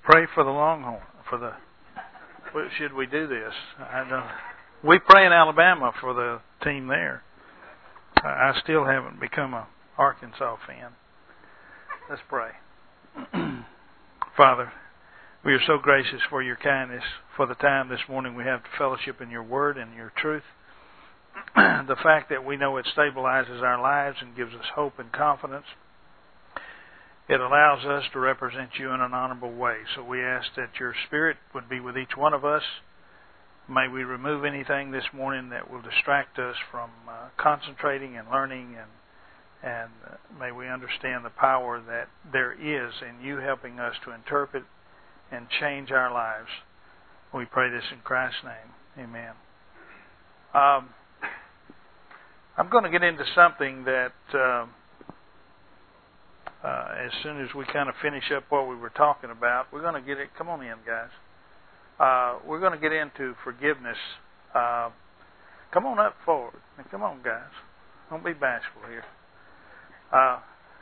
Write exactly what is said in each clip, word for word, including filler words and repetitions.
Pray for the Longhorn. For the should we do this? I don't. We pray in Alabama for the team there. I still haven't become a Arkansas fan. Let's pray. Father, we are so gracious for your kindness, for the time this morning we have to fellowship in your word and your truth. The fact that we know it stabilizes our lives and gives us hope and confidence. It allows us to represent you in an honorable way. So we ask that your Spirit would be with each one of us. May we remove anything this morning that will distract us from uh, concentrating and learning, and and uh, may we understand the power that there is in you helping us to interpret and change our lives. We pray this in Christ's name. Amen. Um, I'm going to get into something that uh, uh, as soon as we kind of finish up what we were talking about, we're going to get it. Come on in, guys. Uh, we're going to get into forgiveness. Uh, come on up forward. Now, come on, guys. Don't be bashful here. Uh,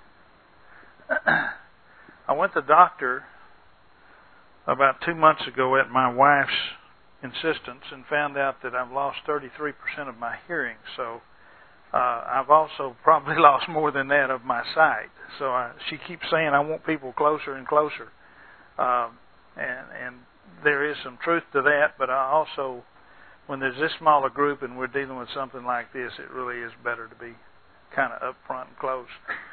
I went to the doctor about two months ago at my wife's insistence and found out that I've lost thirty-three percent of my hearing. So uh, I've also probably lost more than that of my sight. So I, she keeps saying I want people closer and closer. Uh, and, and there is some truth to that, but I also, when there's this small a group and we're dealing with something like this, it really is better to be kind of up front and close.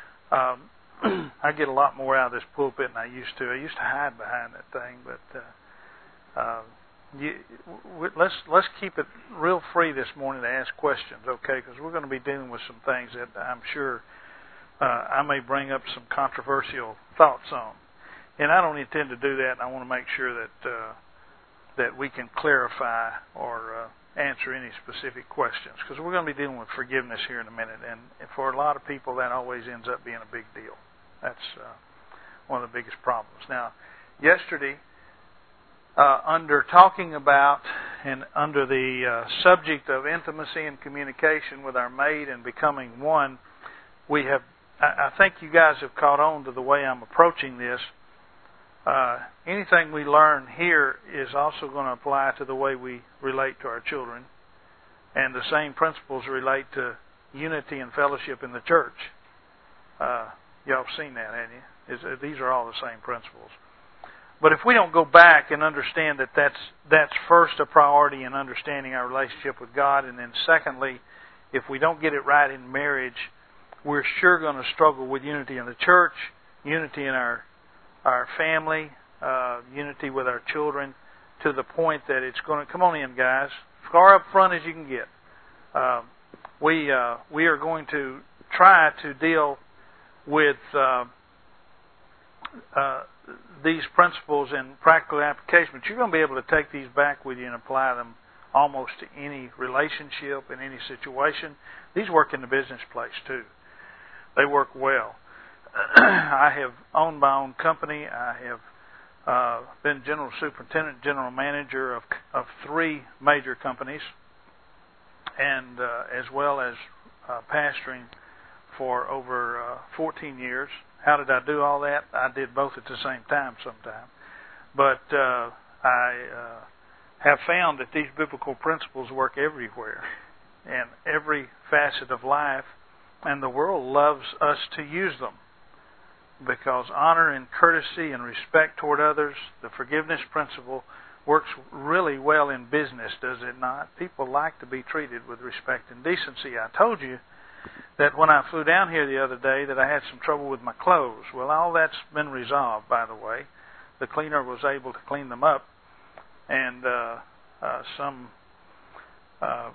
Um, I get a lot more out of this pulpit than I used to. I used to hide behind that thing, but uh, uh, you, w- let's let's keep it real free this morning to ask questions, okay? Because we're going to be dealing with some things that I'm sure uh, I may bring up some controversial thoughts on. And I don't intend to do that, and I want to make sure that uh, that we can clarify or uh, answer any specific questions, because we're going to be dealing with forgiveness here in a minute, and for a lot of people that always ends up being a big deal. That's uh, one of the biggest problems. Now, yesterday, uh, under talking about and under the uh, subject of intimacy and communication with our mate and becoming one, we have, I, I think you guys have caught on to the way I'm approaching this. Uh, anything we learn here is also going to apply to the way we relate to our children. And the same principles relate to unity and fellowship in the church. Uh, y'all have seen that, haven't you? Is, uh, these are all the same principles. But if we don't go back and understand that that's, that's first a priority in understanding our relationship with God, and then secondly, if we don't get it right in marriage, we're sure going to struggle with unity in the church, unity in our our family, uh, unity with our children, to the point that it's going to, come on in, guys, far up front as you can get. Uh, we uh, we are going to try to deal with uh, uh, these principles in practical application, but you're going to be able to take these back with you and apply them almost to any relationship, in any situation. These work in the business place too. They work well. I have owned my own company. I have uh, been general superintendent, general manager of of three major companies, and uh, as well as uh, pastoring for over uh, fourteen years. How did I do all that? I did both at the same time sometime. But uh, I uh, have found that these biblical principles work everywhere, and every facet of life, and the world loves us to use them. Because honor and courtesy and respect toward others, the forgiveness principle, works really well in business, does it not? People like to be treated with respect and decency. I told you that when I flew down here the other day that I had some trouble with my clothes. Well, all that's been resolved, by the way. The cleaner was able to clean them up, and uh, uh, some uh,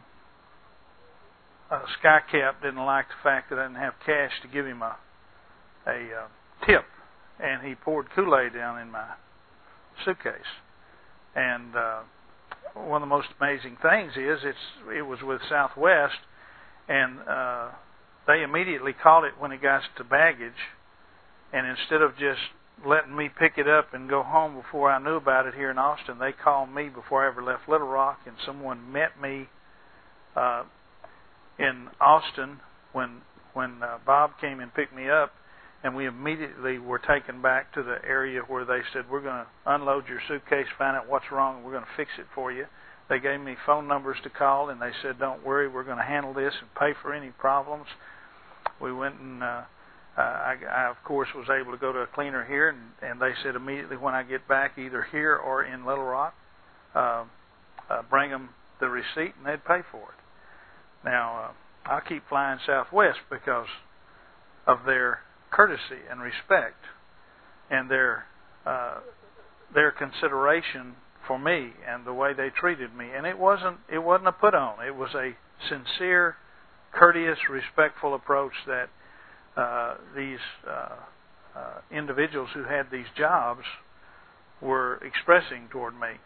uh, sky cap didn't like the fact that I didn't have cash to give him a a uh, tip, and he poured Kool-Aid down in my suitcase. And uh, one of the most amazing things is it's it was with Southwest, and uh, they immediately caught it when it got to baggage, and instead of just letting me pick it up and go home before I knew about it here in Austin, they called me before I ever left Little Rock, and someone met me uh, in Austin when when uh, Bob came and picked me up. and we immediately were taken back to the area where they said, we're going to unload your suitcase, find out what's wrong, and we're going to fix it for you. They gave me phone numbers to call, and they said, don't worry, we're going to handle this and pay for any problems. We went and, uh, uh, I, I, of course, was able to go to a cleaner here, and, and they said immediately when I get back, either here or in Little Rock, uh, uh, bring them the receipt, and they'd pay for it. Now, uh, I keep flying Southwest because of their courtesy and respect and their uh, their consideration for me and the way they treated me. And it wasn't it wasn't a put on. It was a sincere, courteous, respectful approach that uh, these uh, uh, individuals who had these jobs were expressing toward me.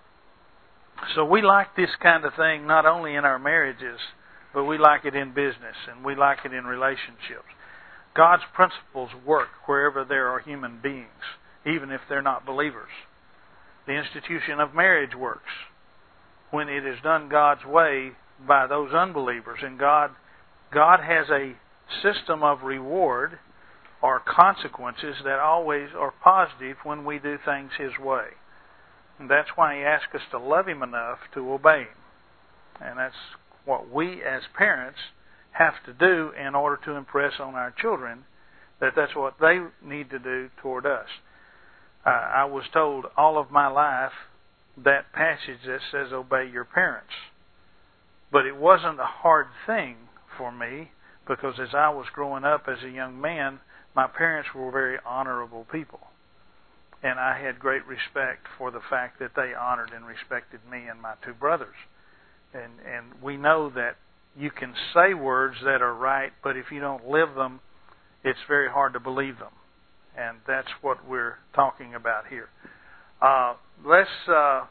So we like this kind of thing not only in our marriages, but we like it in business and we like it in relationships. God's principles work wherever there are human beings, even if they're not believers. The institution of marriage works when it is done God's way by those unbelievers. And God, God has a system of reward or consequences that always are positive when we do things His way. And that's why He asks us to love Him enough to obey Him. And that's what we as parents have to do in order to impress on our children that that's what they need to do toward us. Uh, I was told all of my life that passage that says obey your parents. But it wasn't a hard thing for me because as I was growing up as a young man, my parents were very honorable people. And I had great respect for the fact that they honored and respected me and my two brothers. And and we know that you can say words that are right, but if you don't live them, it's very hard to believe them. And that's what we're talking about here. Uh, let's uh,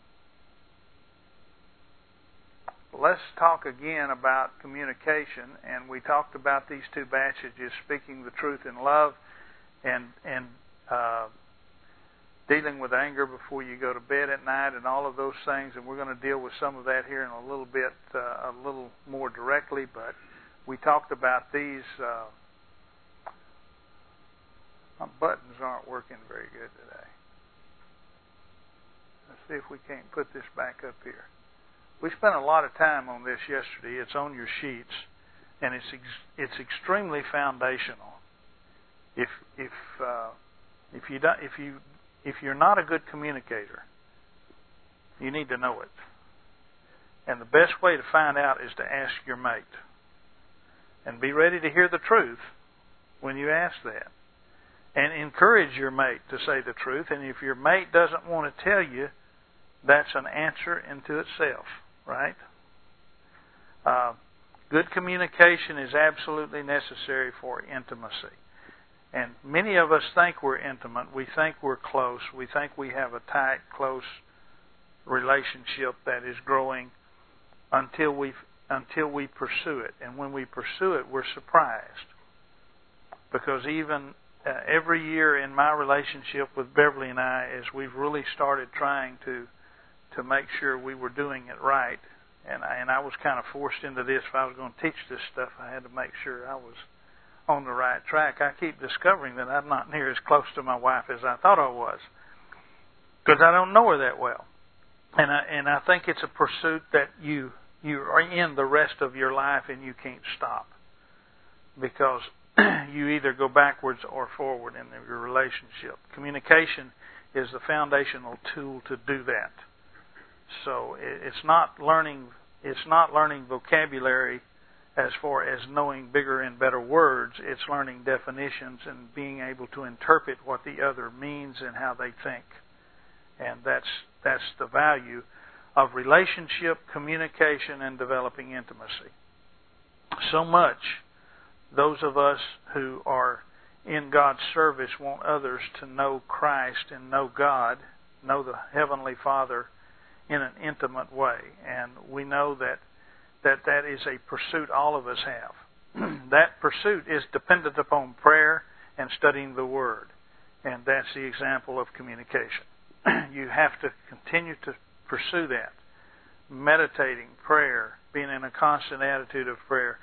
let's talk again about communication. And we talked about these two passages: speaking the truth in love, and and uh, dealing with anger before you go to bed at night, and all of those things. And we're going to deal with some of that here in a little bit, uh, a little more directly. But we talked about these. Uh, My buttons aren't working very good today. Let's see if we can't put this back up here. We spent a lot of time on this yesterday. It's on your sheets, and it's ex- it's extremely foundational. If if uh, if you don't, if you if you're not a good communicator, you need to know it. And the best way to find out is to ask your mate, and be ready to hear the truth when you ask that. And encourage your mate to say the truth. And if your mate doesn't want to tell you, that's an answer into itself, right? Uh, good communication is absolutely necessary for intimacy. And many of us think we're intimate. We think we're close. We think we have a tight, close relationship that is growing until we until we pursue it. And when we pursue it, we're surprised. Because even Uh, every year in my relationship with Beverly and I, as we've really started trying to to make sure we were doing it right, and I, and I was kind of forced into this. If I was going to teach this stuff, I had to make sure I was on the right track. I keep discovering that I'm not near as close to my wife as I thought I was, because I don't know her that well, and I and I think it's a pursuit that you you are in the rest of your life and you can't stop, because you either go backwards or forward in your relationship. Communication is the foundational tool to do that. So it's not learning it's not learning vocabulary as far as knowing bigger and better words. It's learning definitions and being able to interpret what the other means and how they think. And that's that's the value of relationship, communication, and developing intimacy. So much those of us who are in God's service want others to know Christ and know God, know the Heavenly Father in an intimate way. And we know that that, that is a pursuit all of us have. That pursuit is dependent upon prayer and studying the Word. And that's the example of communication. You have to continue to pursue that. Meditating, prayer, being in a constant attitude of prayer.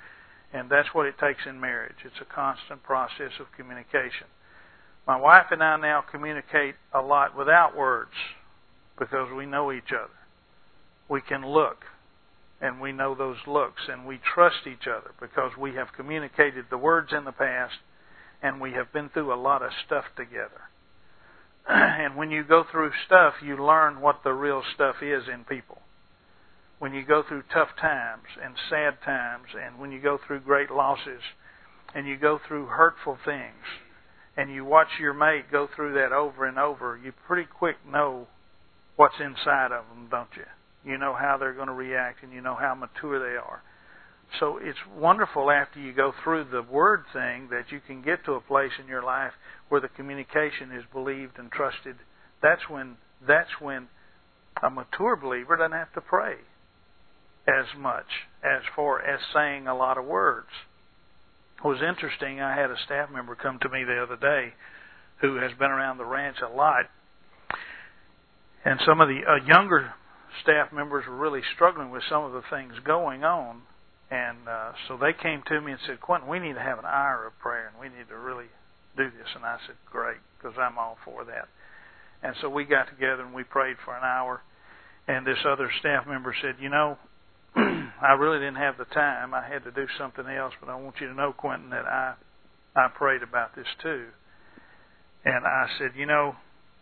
And that's what it takes in marriage. It's a constant process of communication. My wife and I now communicate a lot without words because we know each other. We can look, and we know those looks, and we trust each other because we have communicated the words in the past, and we have been through a lot of stuff together. And when you go through stuff, you learn what the real stuff is in people. When you go through tough times and sad times, and when you go through great losses, and you go through hurtful things, and you watch your mate go through that over and over, you pretty quick know what's inside of them, don't you? You know how they're going to react, and you know how mature they are. So it's wonderful after you go through the word thing that you can get to a place in your life where the communication is believed and trusted. That's when that's when a mature believer doesn't have to pray as much as far as saying a lot of words. It was interesting. I had a staff member come to me the other day who has been around the ranch a lot, and some of the uh, younger staff members were really struggling with some of the things going on, and uh, so they came to me and said, "Quentin, we need to have an hour of prayer, and we need to really do this." And I said, "Great," because I'm all for that. And so we got together and we prayed for an hour, and this other staff member said, "You know, I really didn't have the time. I had to do something else, but I want you to know, Quentin, that I I prayed about this too." And I said, "You know,"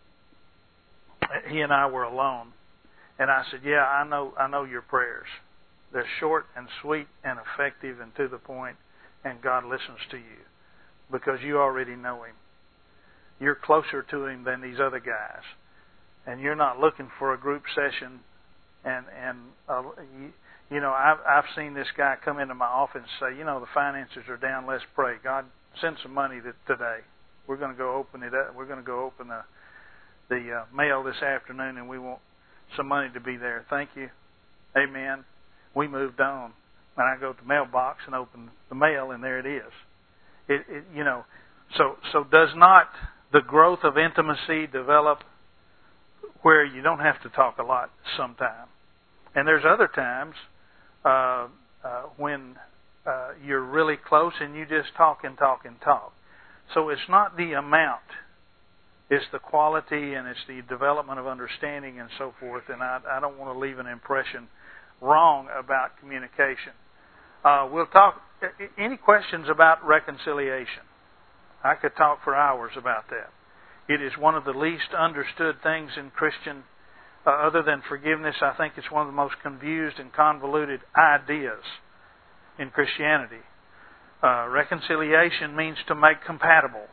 he and I were alone, and I said, "Yeah, I know I know your prayers. They're short and sweet and effective and to the point, and God listens to you because you already know Him. You're closer to Him than these other guys, and you're not looking for a group session and and uh, you, You know, I've I've seen this guy come into my office and say, you know, the finances are down. Let's pray. God, send some money to, today. We're going to go open it up. We're going to go open the the uh, mail this afternoon, and we want some money to be there. Thank you. Amen. We moved on. And I go to the mailbox and open the mail, and there it is. It, it you know, so so does not the growth of intimacy develop where you don't have to talk a lot sometime? And there's other times uh, uh, when uh, you're really close and you just talk and talk and talk. So it's not the amount. It's the quality and it's the development of understanding and so forth. And I, I don't want to leave an impression wrong about communication. Uh, we'll talk. Any questions about reconciliation? I could talk for hours about that. It is one of the least understood things in Christian Uh, other than forgiveness. I think it's one of the most confused and convoluted ideas in Christianity. Uh, reconciliation means to make compatible.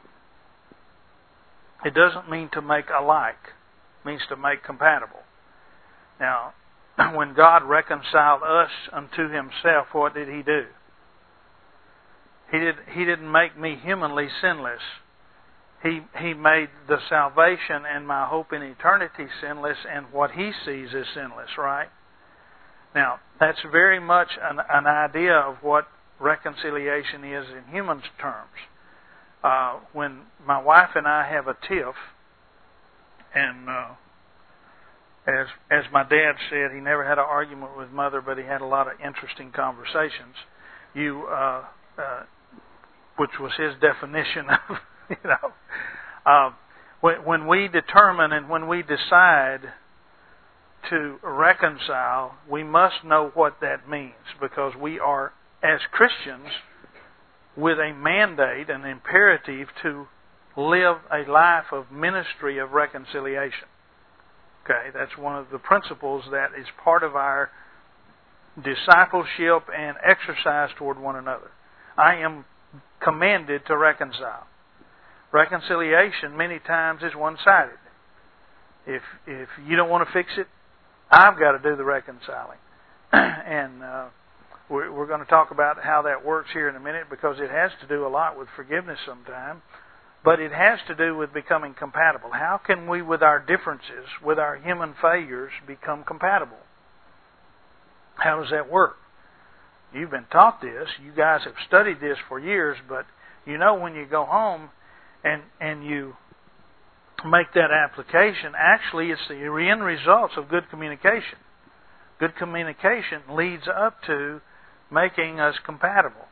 It doesn't mean to make alike. It means to make compatible. Now, when God reconciled us unto Himself, what did He do? He did. He didn't make me humanly sinless. He he made the salvation and my hope in eternity sinless, and what He sees as sinless, right? Now, that's very much an, an idea of what reconciliation is in human terms. Uh, when my wife and I have a tiff, and uh, as as my dad said, he never had an argument with Mother, but he had a lot of interesting conversations. You, uh, uh, which was his definition of. You know, uh, when, when we determine and when we decide to reconcile, we must know what that means, because we are, as Christians, with a mandate, an imperative to live a life of ministry of reconciliation. Okay, that's one of the principles that is part of our discipleship and exercise toward one another. I am commanded to reconcile. Reconciliation many times is one-sided. If if you don't want to fix it, I've got to do the reconciling. and uh, we're, we're going to talk about how that works here in a minute, because it has to do a lot with forgiveness sometimes, but it has to do with becoming compatible. How can we, with our differences, with our human failures, become compatible? How does that work? You've been taught this. You guys have studied this for years, but you know when you go home and and you make that application, actually it's the end results of good communication. Good communication leads up to making us compatible.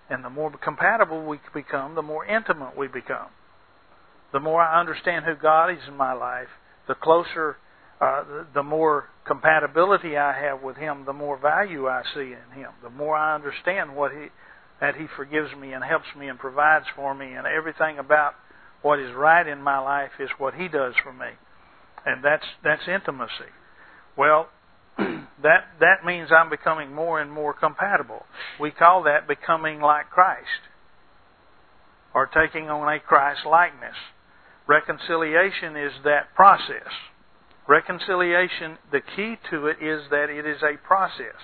And the more compatible we become, the more intimate we become. The more I understand who God is in my life, the closer, uh, the, the more compatibility I have with Him, the more value I see in Him. The more I understand what He, that He forgives me and helps me and provides for me, and everything about what is right in my life is what He does for me. And that's that's intimacy. Well, that that means I'm becoming more and more compatible. We call that becoming like Christ, or taking on a Christ likeness. Reconciliation is that process. Reconciliation, the key to it is that it is a process.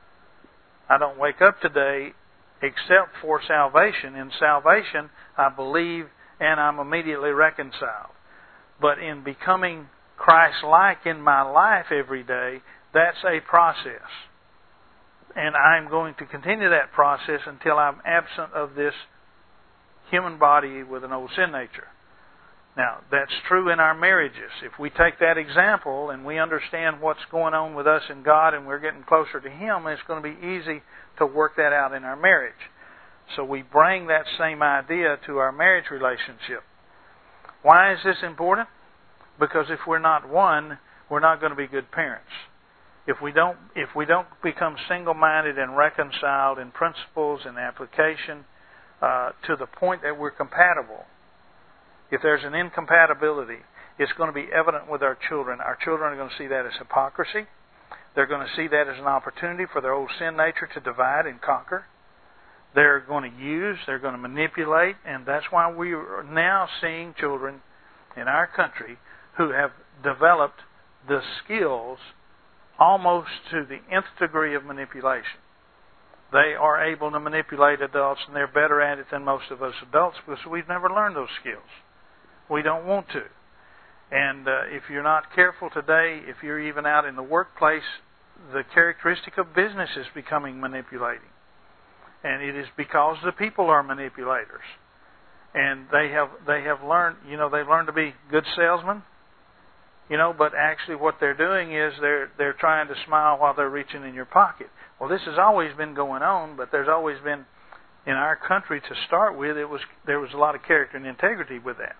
I don't wake up today except for salvation. In salvation, I believe and I'm immediately reconciled. But in becoming Christ-like in my life every day, that's a process. And I'm going to continue that process until I'm absent of this human body with an old sin nature. Now, that's true in our marriages. If we take that example and we understand what's going on with us and God and we're getting closer to Him, it's going to be easy to work that out in our marriage. So we bring that same idea to our marriage relationship. Why is this important? Because if we're not one, we're not going to be good parents. If we don't, if we don't become single-minded and reconciled in principles and application uh, to the point that we're compatible, if there's an incompatibility, it's going to be evident with our children. Our children are going to see that as hypocrisy. They're going to see that as an opportunity for their old sin nature to divide and conquer. They're going to use, they're going to manipulate, and that's why we are now seeing children in our country who have developed the skills almost to the nth degree of manipulation. They are able to manipulate adults, and they're better at it than most of us adults because we've never learned those skills. We don't want to. And uh, if you're not careful today, if you're even out in the workplace, the characteristic of business is becoming manipulating. And it is because the people are manipulators. And they have they have learned, you know, they've learned to be good salesmen. You know, but actually what they're doing is they're they're trying to smile while they're reaching in your pocket. Well, this has always been going on, but there's always been, in our country to start with, it was there was a lot of character and integrity with that.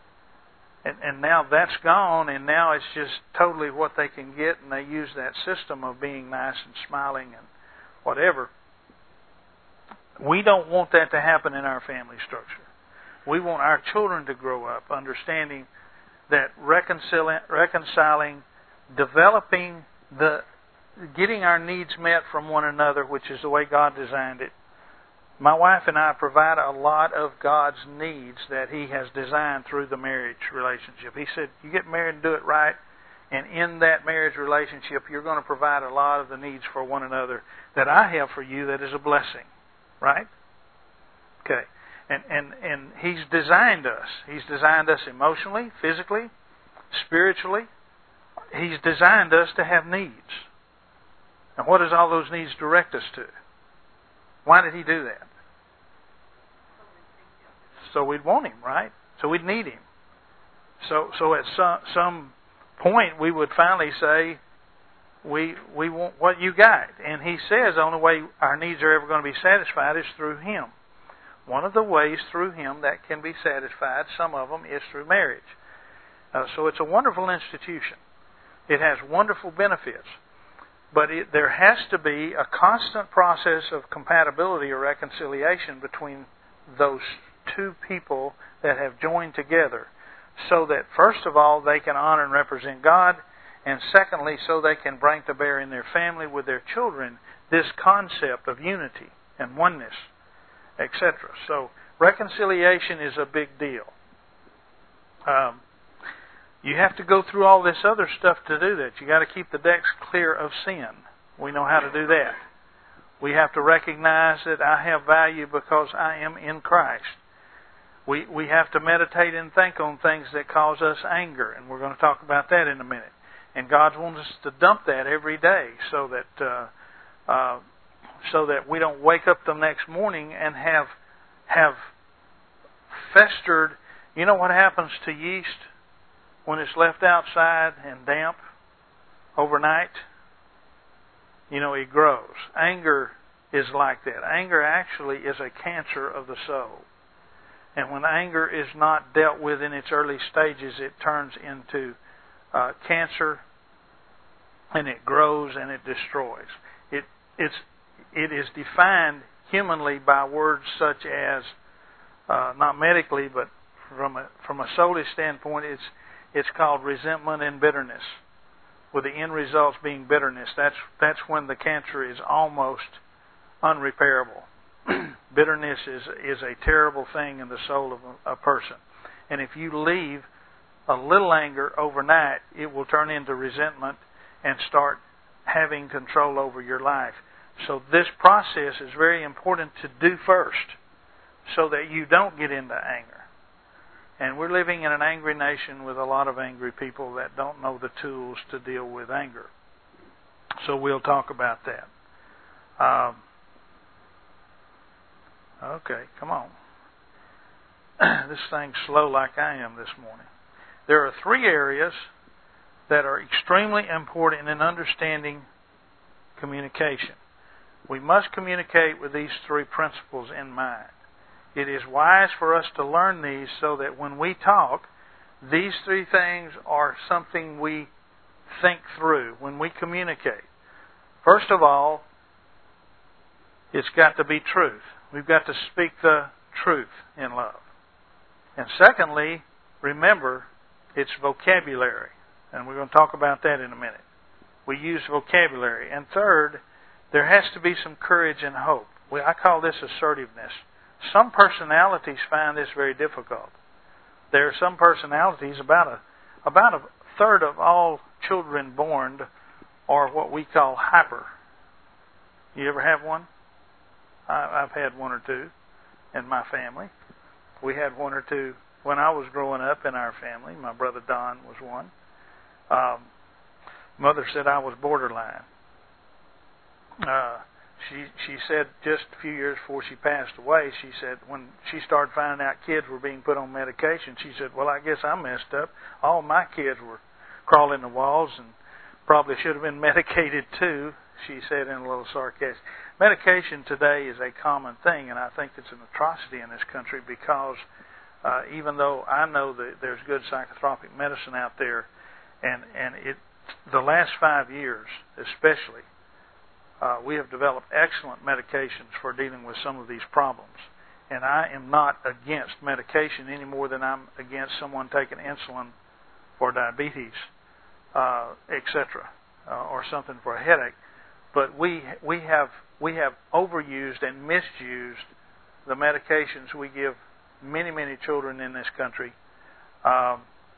And, and now that's gone, and now it's just totally what they can get, and they use that system of being nice and smiling and whatever. We don't want that to happen in our family structure. We want our children to grow up understanding that reconciling, reconciling, developing the, getting our needs met from one another, which is the way God designed it. My wife and I provide a lot of God's needs that He has designed through the marriage relationship. He said, you get married and do it right, and in that marriage relationship, you're going to provide a lot of the needs for one another that I have for you that is a blessing. Right? Okay. And, and, and He's designed us. He's designed us emotionally, physically, spiritually. He's designed us to have needs. And what does all those needs direct us to? Why did He do that? So we'd want Him, right? So we'd need Him. So so at some, some point we would finally say, we we want what you got. And He says the only way our needs are ever going to be satisfied is through Him. One of the ways through Him that can be satisfied, some of them, is through marriage. Uh, so it's a wonderful institution. It has wonderful benefits. But it, there has to be a constant process of compatibility or reconciliation between those two people that have joined together, so that first of all they can honor and represent God, and secondly so they can bring to bear in their family with their children this concept of unity and oneness, et cetera. So reconciliation is a big deal. Um, You have to go through all this other stuff to do that. You got to keep the decks clear of sin. We know how to do that. We have to recognize that I have value because I am in Christ. We we have to meditate and think on things that cause us anger, and we're going to talk about that in a minute. And God wants us to dump that every day, so that uh, uh, so that we don't wake up the next morning and have have festered. You know what happens to yeast when it's left outside and damp overnight? You know, it grows. Anger is like that. Anger actually is a cancer of the soul. And when anger is not dealt with in its early stages, it turns into uh, cancer, and it grows and it destroys. It it's it is defined humanly by words such as, uh, not medically, but from a from a soulish standpoint, it's it's called resentment and bitterness, with the end results being bitterness. That's that's when the cancer is almost unrepairable. Bitterness is is a terrible thing in the soul of a, a person, and if you leave a little anger overnight, it will turn into resentment and start having control over your life. So this process is very important to do first, so that you don't get into anger. And we're living in an angry nation with a lot of angry people that don't know the tools to deal with anger. So we'll talk about that. Um, okay, come on. This thing's slow like I am this morning. There are three areas that are extremely important in understanding communication. We must communicate with these three principles in mind. It is wise for us to learn these so that when we talk, these three things are something we think through when we communicate. First of all, it's got to be truth. We've got to speak the truth in love. And secondly, remember, it's vocabulary. And we're going to talk about that in a minute. We use vocabulary. And third, there has to be some courage and hope. We, I call this assertiveness. Some personalities find this very difficult. There are some personalities, about a about a third of all children born are what we call hyper. You ever have one? I, I've had one or two in my family. We had one or two when I was growing up in our family. My brother Don was one. Um, mother said I was borderline. Uh, she she said just a few years before she passed away, she said when she started finding out kids were being put on medication, she said, well, I guess I messed up. All my kids were crawling the walls and probably should have been medicated too, she said in a little sarcastic. Medication today is a common thing, and I think it's an atrocity in this country because uh, even though I know that there's good psychotropic medicine out there, and, and it the last five years especially, Uh, we have developed excellent medications for dealing with some of these problems. And I am not against medication any more than I'm against someone taking insulin for diabetes, uh, et cetera, uh, or something for a headache. But we we have we have overused and misused the medications we give many many children in this country um,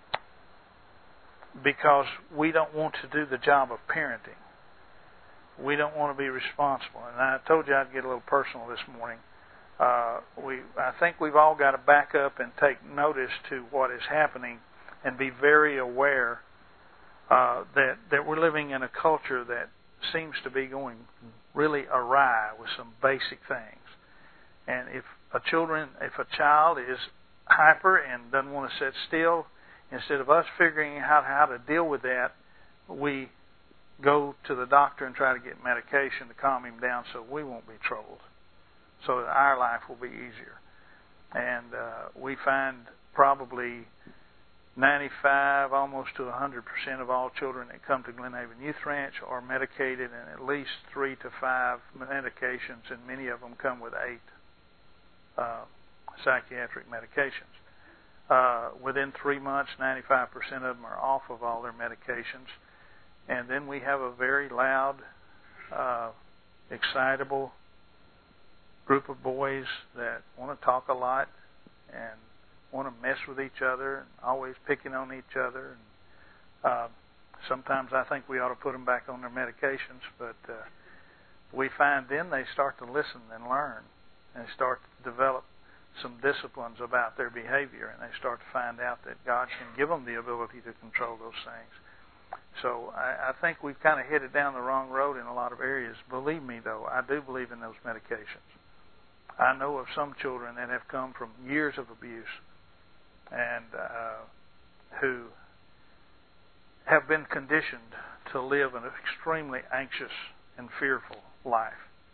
because we don't want to do the job of parenting. We don't want to be responsible. And I told you I'd get a little personal this morning. Uh, we, I think we've all got to back up and take notice to what is happening and be very aware uh, that, that we're living in a culture that seems to be going really awry with some basic things. And if a children, if a child is hyper and doesn't want to sit still, instead of us figuring out how to deal with that, we go to the doctor and try to get medication to calm him down so we won't be troubled, so that our life will be easier. And uh, we find probably ninety-five, almost to one hundred percent of all children that come to Glen Haven Youth Ranch are medicated in at least three to five medications, and many of them come with eight uh, psychiatric medications. Uh, within three months, ninety-five percent of them are off of all their medications. And then we have a very loud, uh, excitable group of boys that want to talk a lot and want to mess with each other and always picking on each other. And, uh, sometimes I think we ought to put them back on their medications, but uh, we find then they start to listen and learn and start to develop some disciplines about their behavior, and they start to find out that God can give them the ability to control those things. So I, I think we've kind of headed down the wrong road in a lot of areas. Believe me, though, I do believe in those medications. I know of some children that have come from years of abuse and uh, who have been conditioned to live an extremely anxious and fearful life.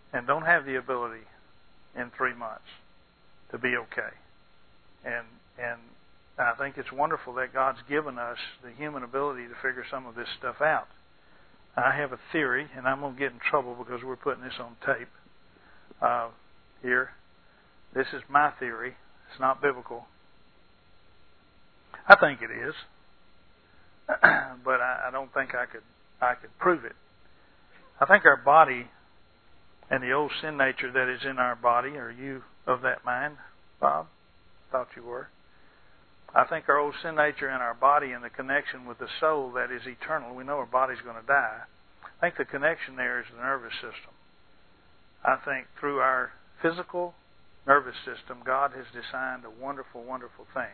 and don't have the ability in three months to be okay. And and I think it's wonderful that God's given us the human ability to figure some of this stuff out. I have a theory, and I'm going to get in trouble because we're putting this on tape uh, here. This is my theory. It's not biblical. I think it is, but I, I don't think I could I could prove it. I think our body and the old sin nature that is in our body, are you of that mind, Bob? Thought you were. I think our old sin nature in our body and the connection with the soul that is eternal, we know our body's going to die. I think the connection there is the nervous system. I think through our physical nervous system, God has designed a wonderful, wonderful thing.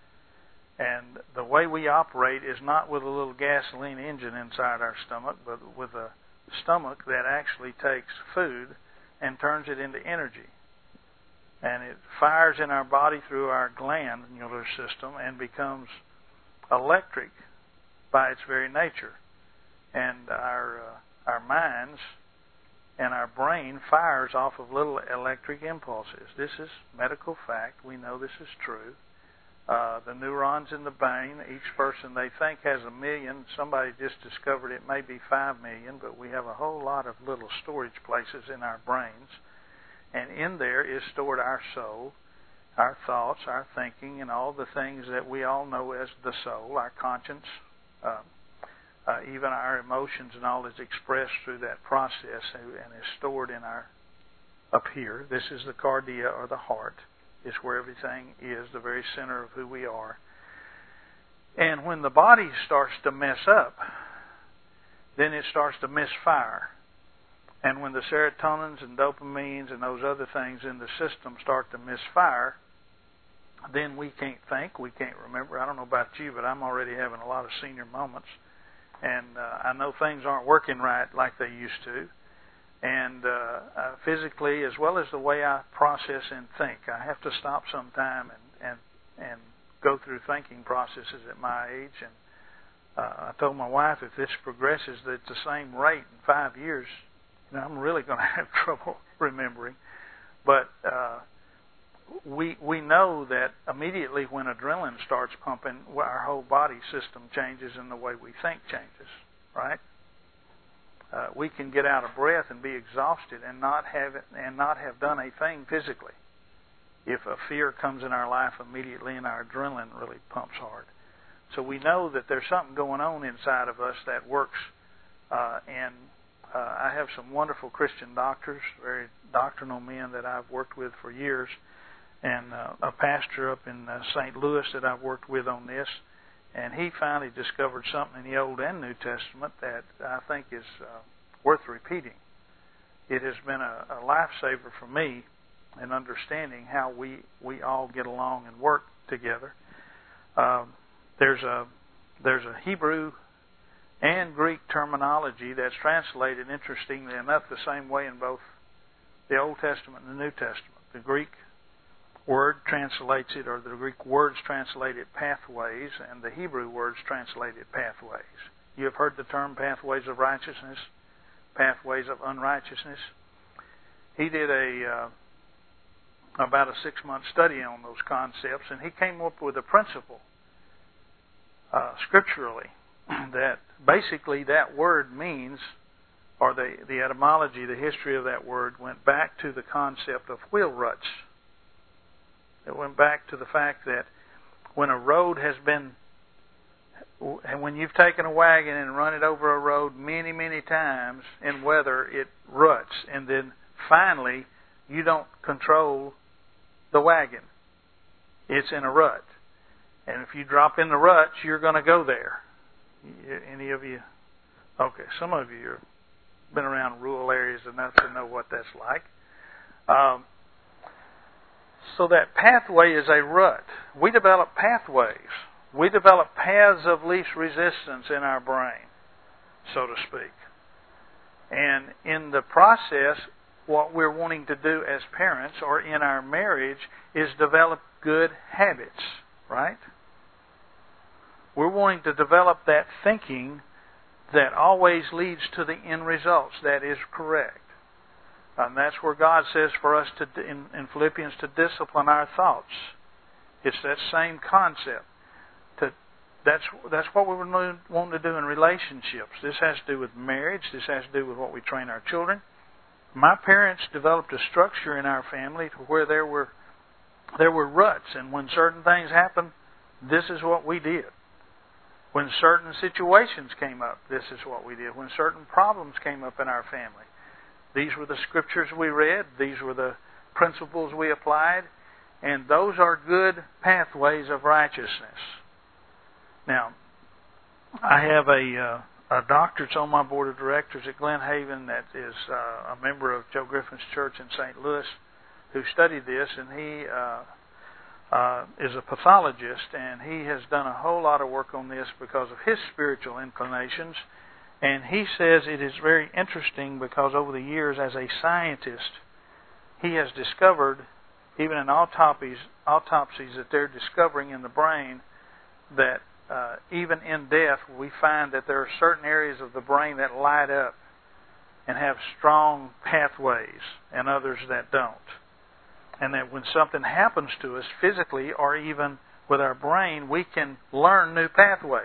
And the way we operate is not with a little gasoline engine inside our stomach, but with a stomach that actually takes food and turns it into energy. And it fires in our body through our glandular system and becomes electric by its very nature. And our uh, our minds and our brain fires off of little electric impulses. This is medical fact. We know this is true. Uh, the neurons in the brain, each person they think has a million. Somebody just discovered it may be five million, but we have a whole lot of little storage places in our brains. And in there is stored our soul, our thoughts, our thinking, and all the things that we all know as the soul, our conscience, uh, uh, even our emotions, and all is expressed through that process and is stored in our, up here. This is the cardia, or the heart. It's where everything is, the very center of who we are. And when the body starts to mess up, then it starts to misfire. And when the serotonins and dopamines and those other things in the system start to misfire, then we can't think, we can't remember. I don't know about you, but I'm already having a lot of senior moments. And uh, I know things aren't working right like they used to. And uh, uh, physically, as well as the way I process and think, I have to stop sometime and, and, and go through thinking processes at my age. And uh, I told my wife, if this progresses at the same rate in five years, you know, I'm really going to have trouble remembering. But uh, we we know that immediately when adrenaline starts pumping, our whole body system changes and the way we think changes, right? Uh, we can get out of breath and be exhausted and not have it, and not have done a thing physically. If a fear comes in our life immediately and our adrenaline really pumps hard. So we know that there's something going on inside of us that works. Uh, and uh, I have some wonderful Christian doctors, very doctrinal men that I've worked with for years, and uh, a pastor up in uh, Saint Louis that I've worked with on this. And he finally discovered something in the Old and New Testament that I think is uh, worth repeating. It has been a, a lifesaver for me in understanding how we, we all get along and work together. Um, there's a there's a Hebrew and Greek terminology that's translated, interestingly enough, the same way in both the Old Testament and the New Testament. The Greek word translates it, or the Greek words translate it pathways, and the Hebrew words translate it pathways. You have heard the term pathways of righteousness, pathways of unrighteousness. He did a uh, about a six-month study on those concepts, and he came up with a principle uh, scripturally that basically that word means, or the, the etymology, the history of that word went back to the concept of wheel ruts. It went back to the fact that when a road has been, and when you've taken a wagon and run it over a road many, many times in weather, it ruts. And then finally, you don't control the wagon. It's in a rut. And if you drop in the ruts, you're going to go there. Any of you? Okay, some of you have been around rural areas enough to know what that's like. Um, So that pathway is a rut. We develop pathways. We develop paths of least resistance in our brain, so to speak. And in the process, what we're wanting to do as parents or in our marriage is develop good habits, right? We're wanting to develop that thinking that always leads to the end results. That is correct. And that's where God says for us to, in, in Philippians, to discipline our thoughts. It's that same concept. To, that's that's what we want to do in relationships. This has to do with marriage. This has to do with what we train our children. My parents developed a structure in our family to where there were there were ruts, and when certain things happened, this is what we did. When certain situations came up, this is what we did. When certain problems came up in our family, these were the scriptures we read. These were the principles we applied. And those are good pathways of righteousness. Now, I have a, uh, a doctor that's on my board of directors at Glen Haven that is uh, a member of Joe Griffin's church in Saint Louis who studied this, and he uh, uh, is a pathologist, and he has done a whole lot of work on this because of his spiritual inclinations. And he says it is very interesting because over the years as a scientist, he has discovered, even in autopsies, autopsies that they're discovering in the brain, that uh, even in death we find that there are certain areas of the brain that light up and have strong pathways and others that don't. And that when something happens to us physically or even with our brain, we can learn new pathways.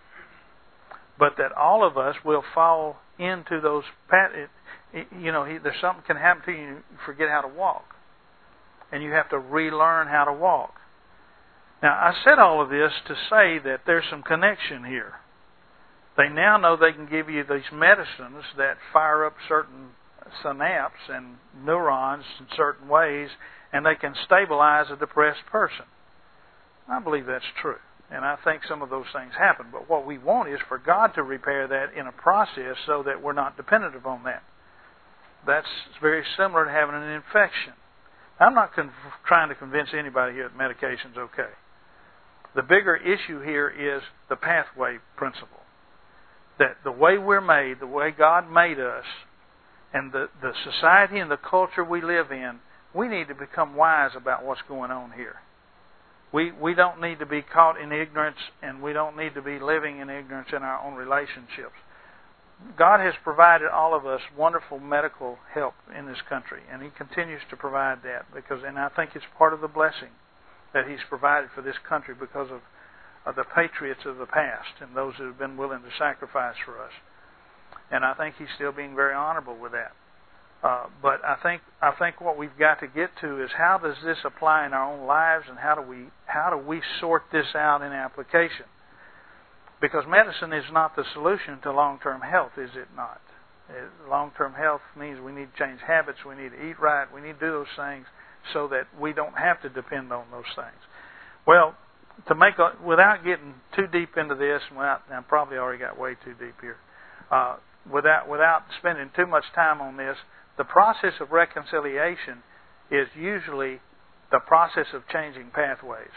But that all of us will fall into those path. It, it, you know, he, there's something can happen to you, and you forget how to walk, and you have to relearn how to walk. Now, I said all of this to say that there's some connection here. They now know they can give you these medicines that fire up certain synapses and neurons in certain ways, and they can stabilize a depressed person. I believe that's true. And I think some of those things happen. But what we want is for God to repair that in a process so that we're not dependent upon that. That's very similar to having an infection. I'm not con- trying to convince anybody here that medication's okay. The bigger issue here is the pathway principle. That the way we're made, the way God made us, and the, the society and the culture we live in, we need to become wise about what's going on here. We we don't need to be caught in ignorance, and we don't need to be living in ignorance in our own relationships. God has provided all of us wonderful medical help in this country, and He continues to provide that because, and I think it's part of the blessing that He's provided for this country because of, of the patriots of the past and those who have been willing to sacrifice for us. And I think He's still being very honorable with that. Uh, but I think I think what we've got to get to is how does this apply in our own lives, and how do we how do we sort this out in application? Because medicine is not the solution to long-term health, is it not? Long-term health means we need to change habits, we need to eat right, we need to do those things so that we don't have to depend on those things. Well, to make a, without getting too deep into this, and without, I probably already got way too deep here. Uh, without without spending too much time on this. The process of reconciliation is usually the process of changing pathways.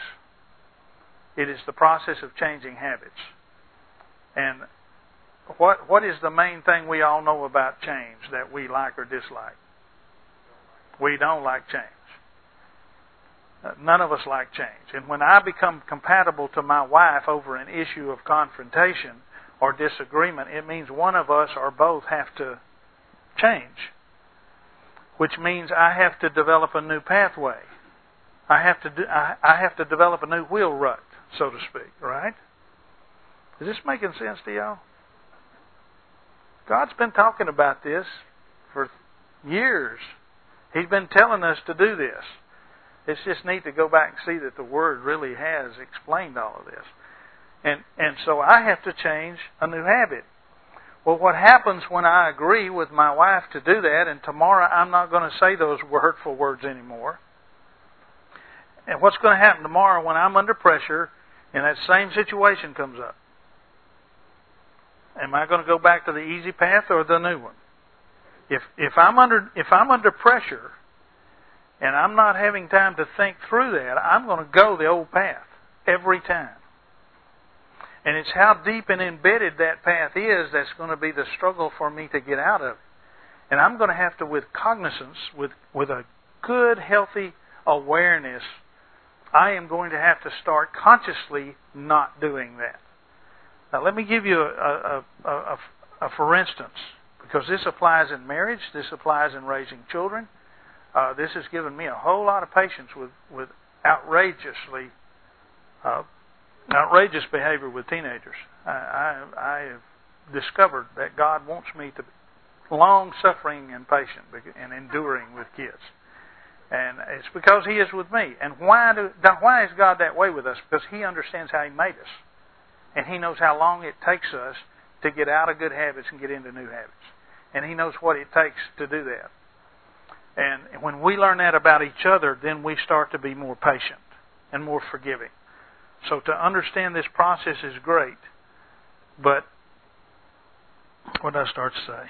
It is the process of changing habits. And what what is the main thing we all know about change that we like or dislike? We don't like change. None of us like change. And when I become compatible to my wife over an issue of confrontation or disagreement, it means one of us or both have to change. Which means I have to develop a new pathway. I have to do, I, I have to develop a new wheel rut, so to speak, right? Is this making sense to y'all? God's been talking about this for years. He's been telling us to do this. It's just neat to go back and see that the Word really has explained all of this. And and so I have to change a new habit. Well, what happens when I agree with my wife to do that, and tomorrow I'm not going to say those hurtful words anymore? And what's going to happen tomorrow when I'm under pressure and that same situation comes up? Am I going to go back to the easy path or the new one? If if I'm under if I'm under pressure and I'm not having time to think through that, I'm going to go the old path every time. And it's how deep and embedded that path is that's going to be the struggle for me to get out of it. And I'm going to have to, with cognizance, with, with a good, healthy awareness, I am going to have to start consciously not doing that. Now, let me give you a, a, a, a, a for instance. because this applies in marriage, this applies in raising children. Uh, this has given me a whole lot of patience with, with outrageously uh, outrageous behavior with teenagers. I, I, I have discovered that God wants me to be long-suffering and patient and enduring with kids. And it's because He is with me. And why do why is God that way with us? Because He understands how He made us. And He knows how long it takes us to get out of good habits and get into new habits. And He knows what it takes to do that. And when we learn that about each other, then we start to be more patient and more forgiving. So to understand this process is great. But what did I start to say?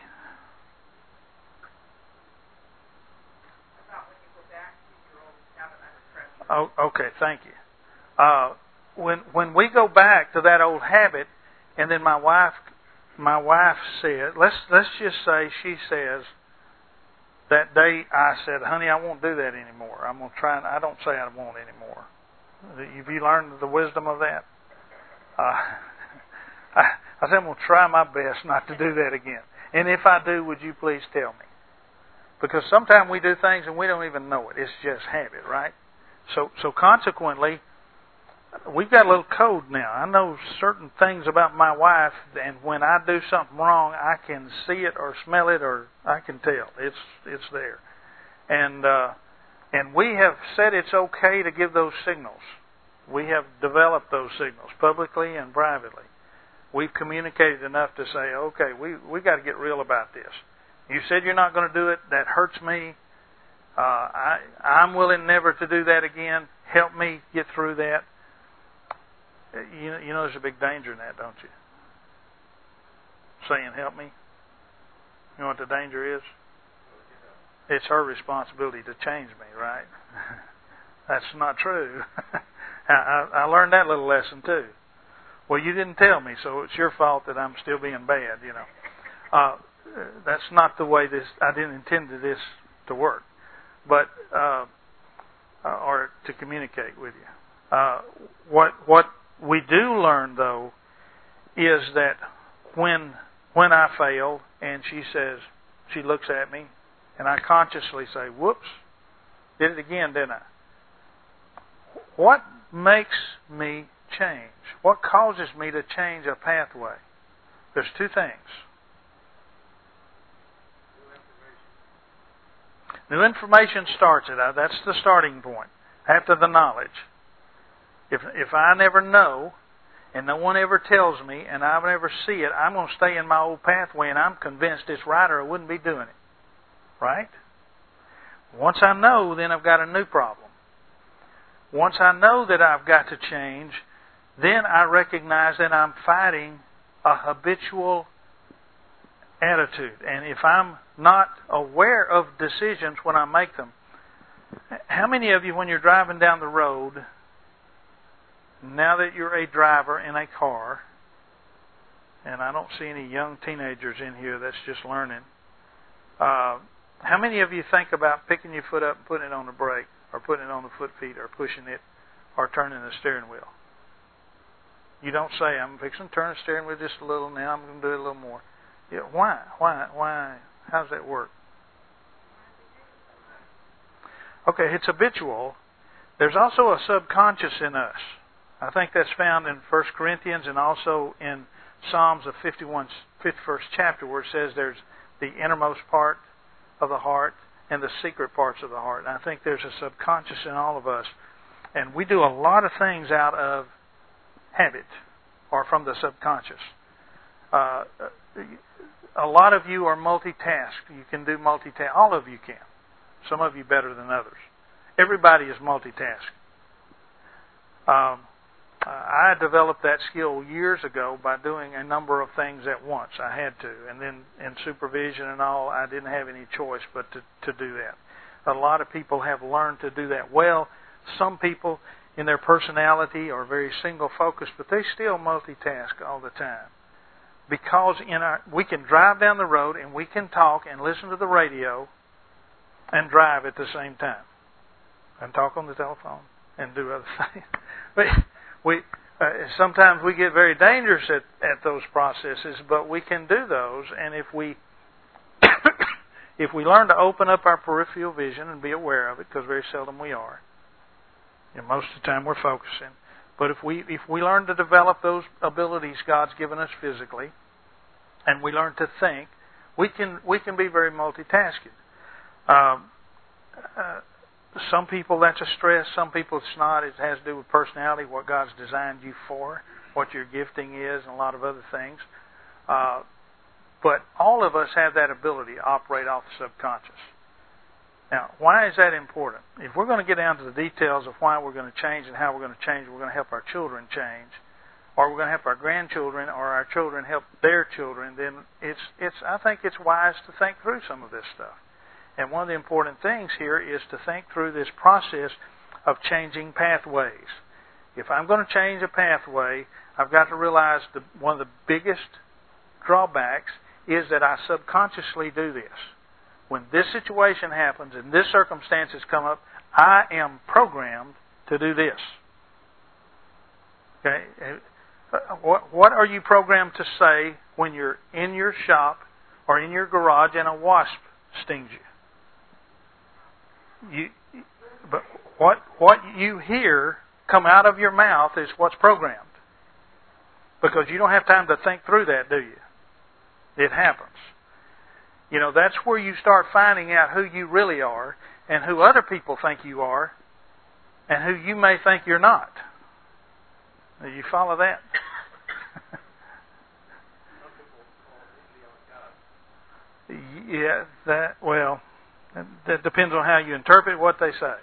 Oh, okay, thank you. Uh, when when we go back to that old habit, and then my wife, my wife said, let's let's just say she says, that day I said, honey, I won't do that anymore. I'm gonna try. And, I don't say I won't anymore. Have you learned the wisdom of that? Uh, I, I said I'm gonna try my best not to do that again. And if I do, would you please tell me? Because sometimes we do things and we don't even know it. It's just habit, right? So, so consequently, we've got a little code now. I know certain things about my wife, and when I do something wrong, I can see it or smell it, or I can tell. It's it's there, and uh, and we have said it's okay to give those signals. We have developed those signals publicly and privately. We've communicated enough to say, okay, we we got to get real about this. You said you're not going to do it. That hurts me. Uh, I, I'm willing never to do that again. Help me get through that. You, you know there's a big danger in that, don't you? Saying, help me. You know what the danger is? It's her responsibility to change me, right? That's not true. I, I learned that little lesson too. Well, you didn't tell me, so it's your fault that I'm still being bad, you know. Uh, that's not the way this, I didn't intend this to work. But, uh, or to communicate with you. Uh, what what we do learn, though, is that when when I fail, and she says, she looks at me, and I consciously say, whoops, did it again, didn't I? What makes me change? What causes me to change a pathway? There's two things. New information starts it. That's the starting point. After the knowledge. If if I never know, and no one ever tells me, and I never see it, I'm going to stay in my old pathway, and I'm convinced it's right, or I wouldn't be doing it. Right? Once I know, then I've got a new problem. Once I know that I've got to change, then I recognize that I'm fighting a habitual attitude. And if I'm not aware of decisions when I make them, how many of you, when you're driving down the road, now that you're a driver in a car, and I don't see any young teenagers in here that's just learning, uh, how many of you think about picking your foot up and putting it on the brake, or putting it on the foot feet, or pushing it, or turning the steering wheel? You don't say, I'm fixing to turn the steering wheel just a little, now I'm going to do it a little more. Yeah, why? Why? Why? How does that work? Okay, it's habitual. There's also a subconscious in us. I think that's found in First Corinthians and also in Psalms, the fifty-one, fifty-first chapter, where it says there's the innermost part of the heart and the secret parts of the heart. And I think there's a subconscious in all of us. And we do a lot of things out of habit or from the subconscious. Uh, a lot of you are multitask. You can do multitask. All of you can. Some of you better than others. Everybody is multitask. Um, I developed that skill years ago by doing a number of things at once. I had to. And then in supervision and all, I didn't have any choice but to, to do that. A lot of people have learned to do that well. Some people in their personality are very single-focused, but they still multitask all the time. Because in our, we can drive down the road and we can talk and listen to the radio and drive at the same time. And talk on the telephone and do other things. But we uh, sometimes we get very dangerous at, at those processes, but we can do those. And if we if we learn to open up our peripheral vision and be aware of it, because very seldom we are, and most of the time we're focusing, but if we if we learn to develop those abilities God's given us physically, and we learn to think, we can we can be very multitasking. Um, uh, some people that's a stress. Some people it's not. It has to do with personality, what God's designed you for, what your gifting is, and a lot of other things. Uh, but all of us have that ability to operate off the subconscious. Now, why is that important? If we're going to get down to the details of why we're going to change and how we're going to change, we're going to help our children change, or we're going to help our grandchildren, or our children help their children, then it's it's. I think it's wise to think through some of this stuff. And one of the important things here is to think through this process of changing pathways. If I'm going to change a pathway, I've got to realize that one of the biggest drawbacks is that I subconsciously do this. When this situation happens and this circumstances come up, I am programmed to do this. Okay? What, what are you programmed to say when you're in your shop or in your garage and a wasp stings you? You, but what what you hear come out of your mouth is what's programmed. Because you don't have time to think through that, do you? It happens. You know, that's where you start finding out who you really are and who other people think you are and who you may think you're not. Do you follow that? Yeah, that, well, that depends on how you interpret what they say.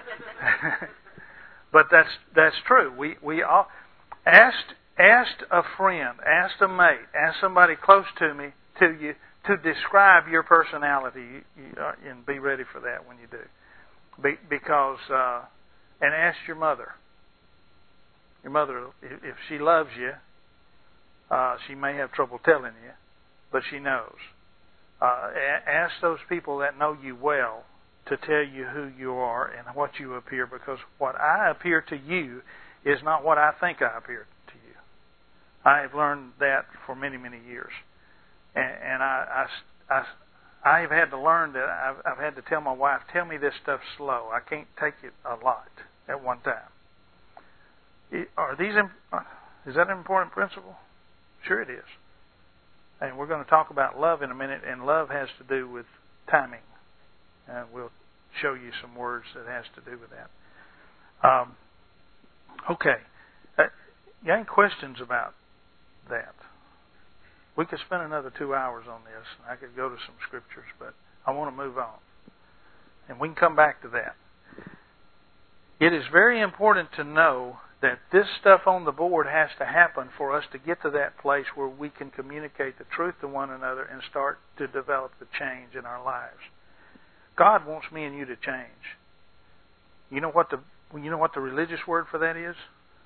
But that's that's true. We we all asked asked a friend, asked a mate, asked somebody close to me to you to describe your personality, you, you, uh, and be ready for that when you do. Be, because uh, and ask your mother. Your mother, if, if she loves you, uh, she may have trouble telling you, but she knows. Uh, ask those people that know you well to tell you who you are and what you appear, because what I appear to you is not what I think I appear to you. I have learned that for many, many years. And, and I, I, I, I have had to learn that I've, I've had to tell my wife, tell me this stuff slow. I can't take it a lot at one time. It, are these, is that an important principle? Sure it is. And we're going to talk about love in a minute, and love has to do with timing. And we'll show you some words that has to do with that. Um, okay. Uh, you any questions about that? We could spend another two hours on this. I could go to some scriptures, but I want to move on. And we can come back to that. It is very important to know that this stuff on the board has to happen for us to get to that place where we can communicate the truth to one another and start to develop the change in our lives. God wants me and you to change. You know what the you know what the religious word for that is?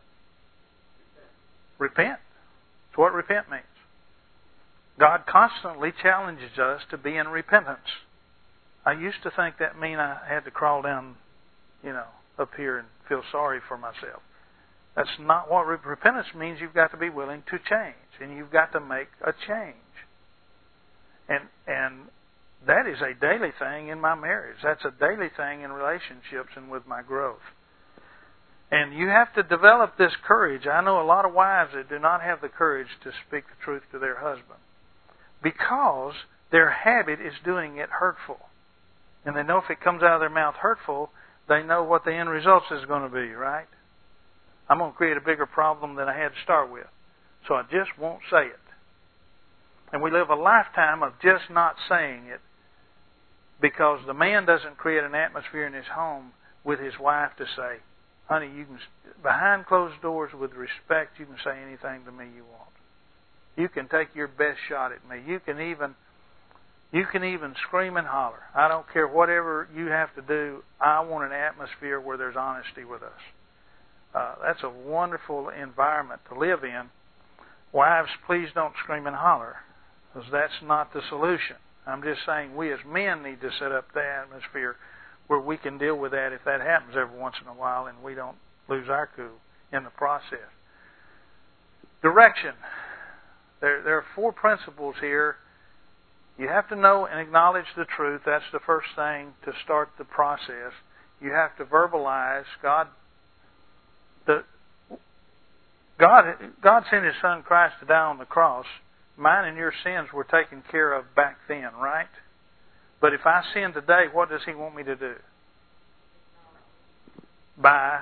Repent. It's what repent means. God constantly challenges us to be in repentance. I used to think that meant I had to crawl down, you know, up here and feel sorry for myself. That's not what repentance means. You've got to be willing to change, and you've got to make a change. And and that is a daily thing in my marriage. That's a daily thing in relationships and with my growth. And you have to develop this courage. I know a lot of wives that do not have the courage to speak the truth to their husband because their habit is doing it hurtful. And they know if it comes out of their mouth hurtful, they know what the end result is going to be, right? I'm going to create a bigger problem than I had to start with. So I just won't say it. And we live a lifetime of just not saying it because the man doesn't create an atmosphere in his home with his wife to say, honey, you can, behind closed doors with respect, you can say anything to me you want. You can take your best shot at me. You can even you can even scream and holler. I don't care whatever you have to do. I want an atmosphere where there's honesty with us. Uh, that's a wonderful environment to live in. Wives, please don't scream and holler, because that's not the solution. I'm just saying we as men need to set up the atmosphere where we can deal with that if that happens every once in a while and we don't lose our cool in the process. Direction. There, there are four principles here You have to know and acknowledge the truth. That's the first thing to start the process. You have to verbalize God. The God, God sent His Son Christ to die on the cross. Mine and your sins were taken care of back then, right? But if I sin today, what does He want me to do? By,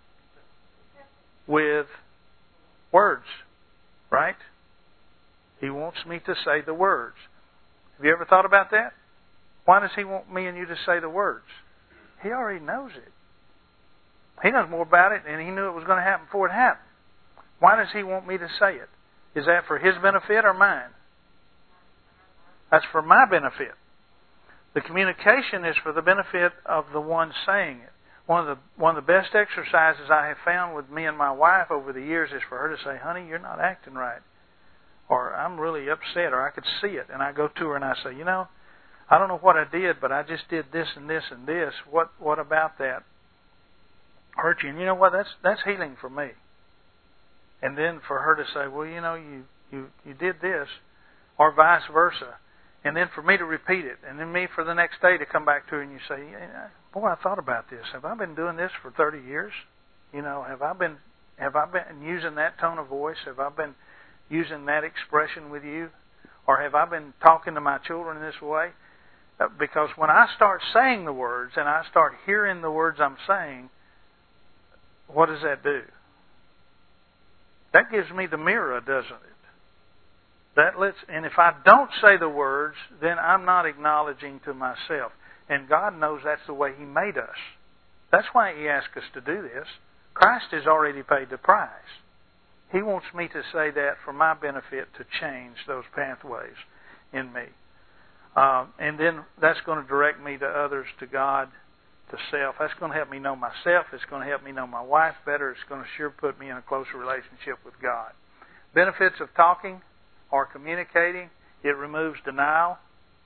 with words, right? He wants me to say the words. Have you ever thought about that? Why does He want me and you to say the words? He already knows it. He knows more about it, and He knew it was going to happen before it happened. Why does He want me to say it? Is that for His benefit or mine? That's for my benefit. The communication is for the benefit of the one saying it. One of the one of the best exercises I have found with me and my wife over the years is for her to say, "Honey, you're not acting right," or "I'm really upset," or I could see it, and I go to her and I say, "You know, I don't know what I did, but I just did this and this and this. What what about that hurt you?" And you know what? That's that's healing for me. And then for her to say, "Well, you know, you you you did this," or vice versa. And then for me to repeat it, and then me for the next day to come back to her and you say, "Boy, I thought about this. Have I been doing this for thirty years? You know, have I been have I been using that tone of voice? Have I been using that expression with you? Or have I been talking to my children in this way?" Because when I start saying the words and I start hearing the words I'm saying, what does that do? That gives me the mirror, doesn't it? That lets, and if I don't say the words, then I'm not acknowledging to myself. And God knows that's the way He made us. That's why He asked us to do this. Christ has already paid the price. He wants me to say that for my benefit, to change those pathways in me. Um, and then that's going to direct me to others, to God, to self. That's going to help me know myself. It's going to help me know my wife better. It's going to sure put me in a closer relationship with God. Benefits of talking or communicating: it removes denial.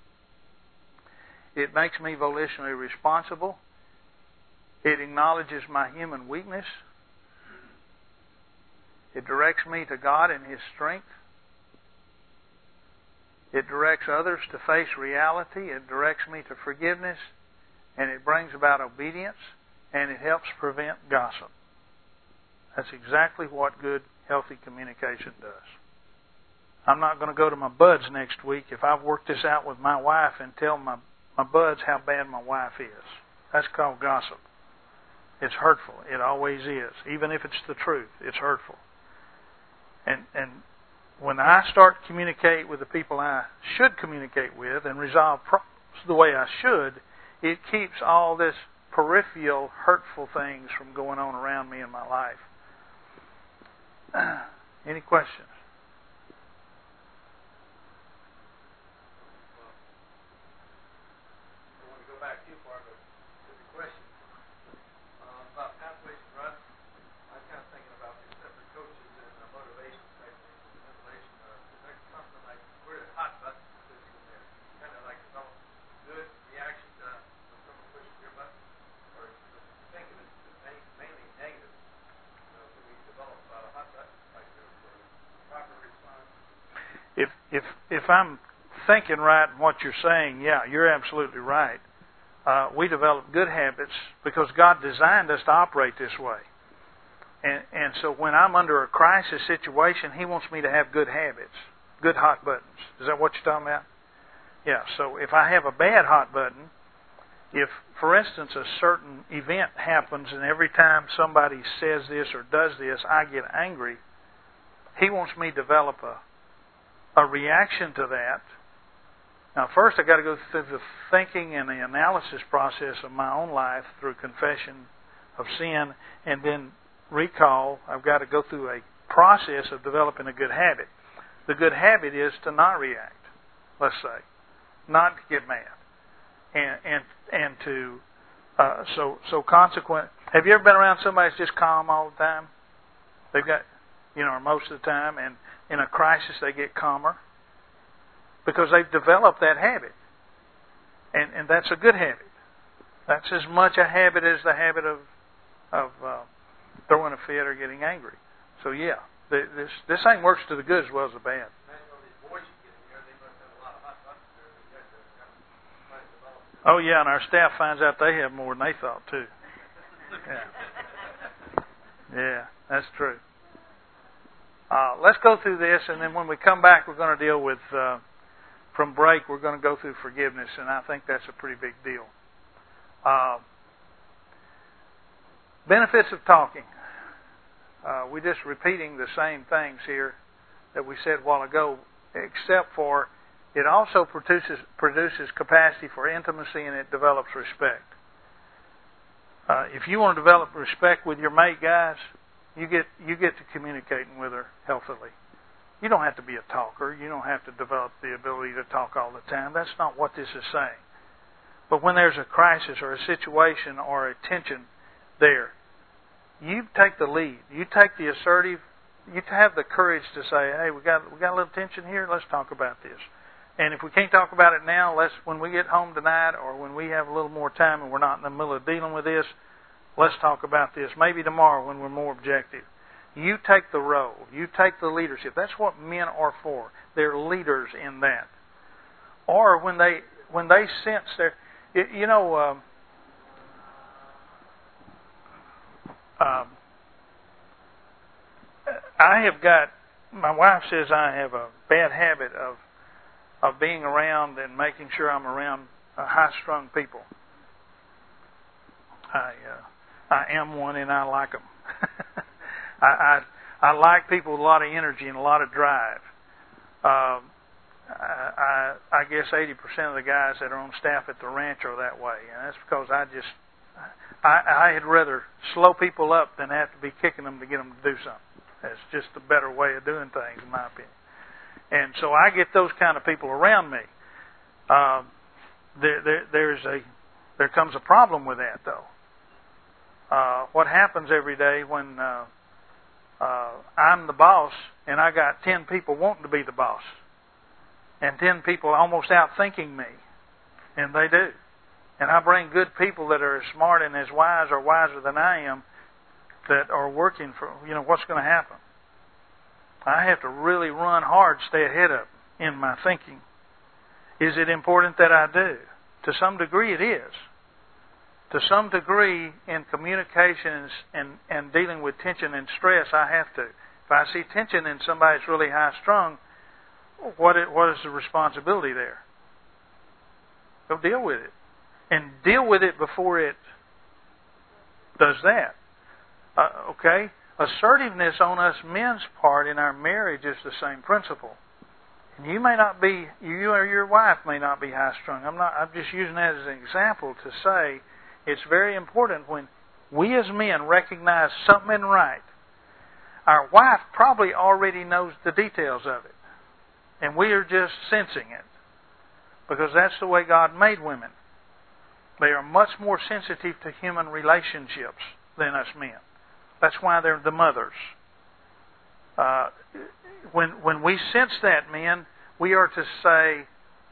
It makes me volitionally responsible. It acknowledges my human weakness. It directs me to God and His strength. It directs others to face reality. It directs me to forgiveness. And it brings about obedience. And it helps prevent gossip. That's exactly what good, healthy communication does. I'm not going to go to my buds next week if I've worked this out with my wife and tell my, my buds how bad my wife is. That's called gossip. It's hurtful. It always is. Even if it's the truth, it's hurtful. And and when I start to communicate with the people I should communicate with and resolve problems the way I should, it keeps all this peripheral hurtful things from going on around me in my life. Any questions? If if if I'm thinking right in what you're saying, yeah, you're absolutely right. Uh, we develop good habits because God designed us to operate this way. And and so when I'm under a crisis situation, He wants me to have good habits, good hot buttons. Is that what you're talking about? Yeah. So if I have a bad hot button, if, for instance, a certain event happens and every time somebody says this or does this, I get angry, He wants me to develop a a reaction to that. Now, first I've got to go through the thinking and the analysis process of my own life through confession of sin, and then recall. I've got to go through a process of developing a good habit. The good habit is to not react, let's say, not to get mad, and and and to uh, so so consequent. Have you ever been around somebody that's just calm all the time? They've got, you know, or most of the time, and in a crisis they get calmer because they've developed that habit, and and that's a good habit. That's as much a habit as the habit of of uh, throwing a fit or getting angry. So yeah, this this thing works to the good as well as the bad. Oh, yeah, and our staff finds out they have more than they thought, too. Yeah, yeah, that's true. Uh, let's go through this, and then when we come back, we're going to deal with, uh, from break, we're going to go through forgiveness, and I think that's a pretty big deal. Uh, benefits of talking. Uh, we're just repeating the same things here that we said a while ago, except for it also produces produces capacity for intimacy, and it develops respect. Uh, if you want to develop respect with your mate, guys, you get you get to communicating with her healthily. You don't have to be a talker. You don't have to develop the ability to talk all the time. That's not what this is saying. But when there's a crisis or a situation or a tension there, you take the lead. You take the assertive. You have the courage to say, "Hey, we got we got a little tension here. Let's talk about this." And if we can't talk about it now, let's when we get home tonight or when we have a little more time and we're not in the middle of dealing with this, let's talk about this. Maybe tomorrow when we're more objective. You take the role. You take the leadership. That's what men are for. They're leaders in that. Or when they when they sense their, you know, um, um, I have got. My wife says I have a bad habit of of being around and making sure I'm around uh, high-strung people. I uh, I am one, and I like them. I, I I like people with a lot of energy and a lot of drive. Uh, I, I I guess eighty percent of the guys that are on staff at the ranch are that way, and that's because I just I I had rather slow people up than have to be kicking them to get them to do something. That's just a better way of doing things, in my opinion. And so I get those kind of people around me. Uh, there, there, there's a, there comes a problem with that, though. Uh, what happens every day when uh, uh, I'm the boss and I got ten people wanting to be the boss, and ten people almost outthinking me, and they do. And I bring good people that are as smart and as wise or wiser than I am that are working for, you know, what's going to happen. I have to really run hard, stay ahead of them in my thinking. Is it important that I do? To some degree it is. To some degree in communication and, and dealing with tension and stress, I have to. If I see tension in somebody that's really high-strung, what it, what is the responsibility there? Go deal with it. And deal with it before it does that. Uh, okay? Assertiveness on us men's part in our marriage is the same principle. And you may not be, you or your wife may not be high-strung. I'm not. I'm just using that as an example to say it's very important when we as men recognize something isn't right. Our wife probably already knows the details of it, and we are just sensing it because that's the way God made women. They are much more sensitive to human relationships than us men. That's why they're the mothers. Uh, when when we sense that, men, we are to say,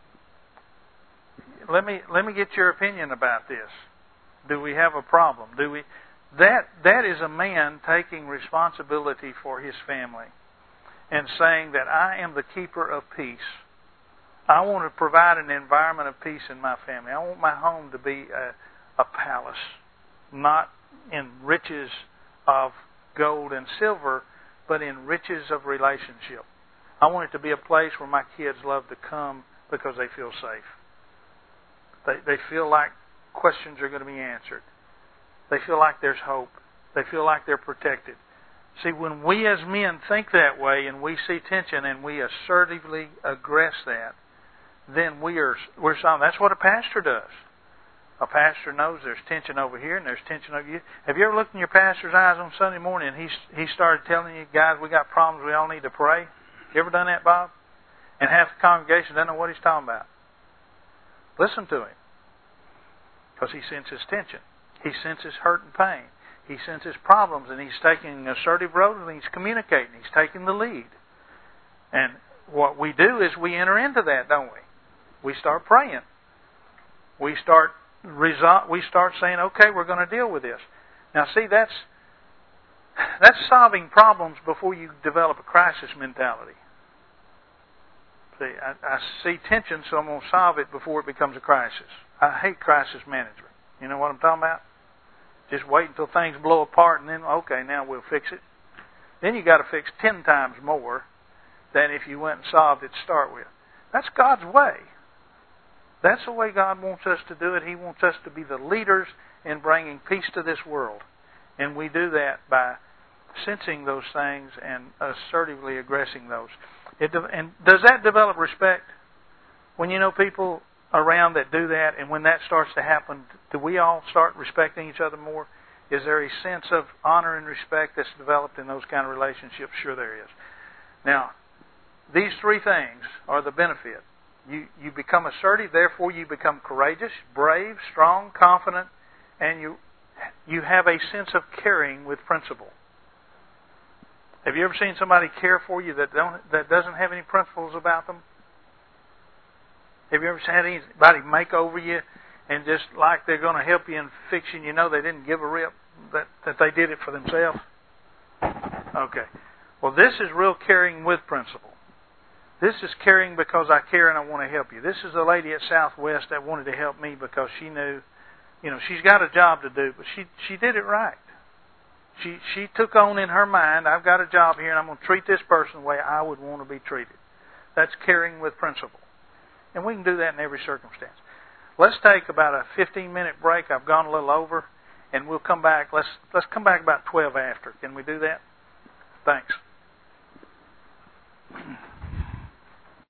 "Let me let me get your opinion about this. Do we have a problem? Do we?" That that is a man taking responsibility for his family and saying that I am the keeper of peace. I want to provide an environment of peace in my family. I want my home to be a, a palace, not in riches of gold and silver, but in riches of relationship. I want it to be a place where my kids love to come because they feel safe. They they feel like questions are going to be answered. They feel like there's hope. They feel like they're protected. See, when we as men think that way and we see tension and we assertively aggress that, then we are we're solid. That's what a pastor does. A pastor knows there's tension over here and there's tension over here. Have you ever looked in your pastor's eyes on Sunday morning and he he started telling you, guys, we got problems, we all need to pray? You ever done that, Bob? And half the congregation doesn't know what he's talking about. Listen to him. Because he senses tension. He senses hurt and pain. He senses problems and he's taking an assertive role and he's communicating. He's taking the lead. And what we do is we enter into that, don't we? We start praying. We start resol- we start saying, okay, we're going to deal with this. Now see, that's that's solving problems before you develop a crisis mentality. See, I, I see tension, so I'm going to solve it before it becomes a crisis. I hate crisis management. You know what I'm talking about? Just wait until things blow apart and then, okay, now we'll fix it. Then you got to fix ten times more than if you went and solved it to start with. That's God's way. That's the way God wants us to do it. He wants us to be the leaders in bringing peace to this world. And we do that by sensing those things and assertively aggressing those. It, and does that develop respect? When you know people around that do that, and when that starts to happen, do we all start respecting each other more? Is there a sense of honor and respect that's developed in those kind of relationships? Sure there is. Now, these three things are the benefit. You, you become assertive, therefore you become courageous, brave, strong, confident, and you you have a sense of caring with principle. Have you ever seen somebody care for you that don't that doesn't have any principles about them? Have you ever had anybody make over you and just like they're going to help you in fixing, you know they didn't give a rip, that, that they did it for themselves? Okay. Well, this is real caring with principle. This is caring because I care and I want to help you. This is a lady at Southwest that wanted to help me because she knew, you know, she's got a job to do, but she she did it right. She she took on in her mind, I've got a job here and I'm going to treat this person the way I would want to be treated. That's caring with principle. And we can do that in every circumstance. Let's take about a fifteen minute break. I've gone a little over, and we'll come back. Let's let's come back about twelve after. Can we do that? Thanks.